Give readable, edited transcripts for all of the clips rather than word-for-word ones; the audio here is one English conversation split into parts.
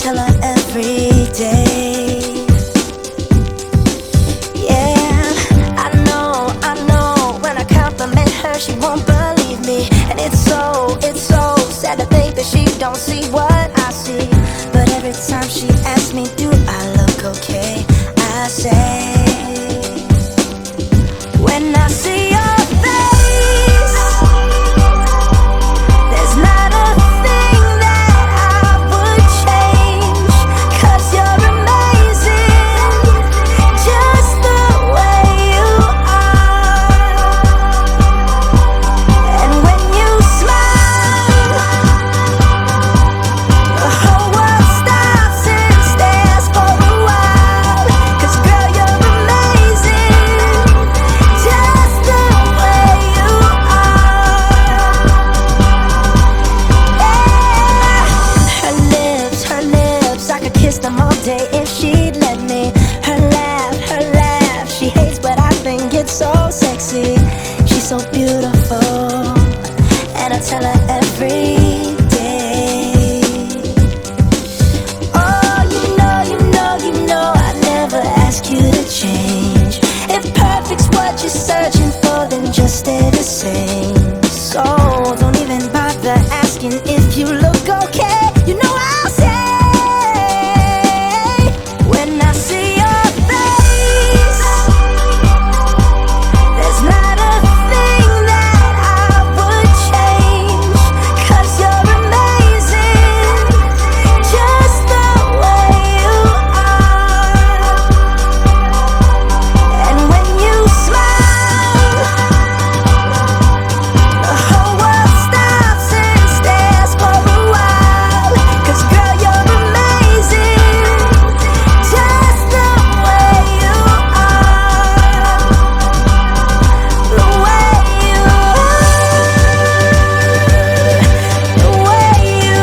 tell her every day. Yeah, I know, when I compliment her, she won't believe me. And it's so sad to think that she don't see what I see. But every time she asks me, do I look okay, I say, when I see your face, there's not a thing that I would change, 'cause you're amazing, just the way you are. And when you smile, the whole world stops and stares for a while. 'Cause girl, you're amazing, just the way you are. Yeah. Her lips, I could kiss them all day if she'd let me. Her laugh, she hates, but I think it's so sexy. She's so beautiful, and I tell her every day. Oh, you know I'd never ask you to change. If perfect's what you're searching for, then just stay the same. So don't even bother asking if you look okay. You know I'll say, when I see your face, there's not a thing that I would change, 'cause you're amazing, just the way you are. And when you smile, the whole world stops and stares for a while. 'Cause girl, you're amazing, just the way you are. The way you are, the way you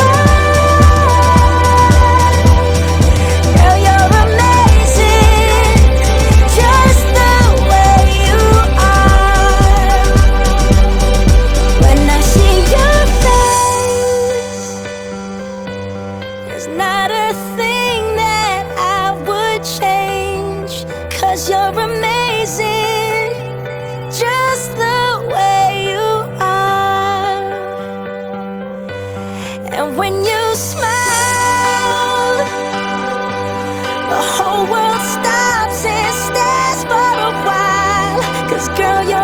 are. Girl, you're amazing, just the way you are. When I see your face, there's not a thing that I would change, 'cause you're amazing, just the way you are. And when you smile, the whole world stops and stares for a while. 'Cause girl,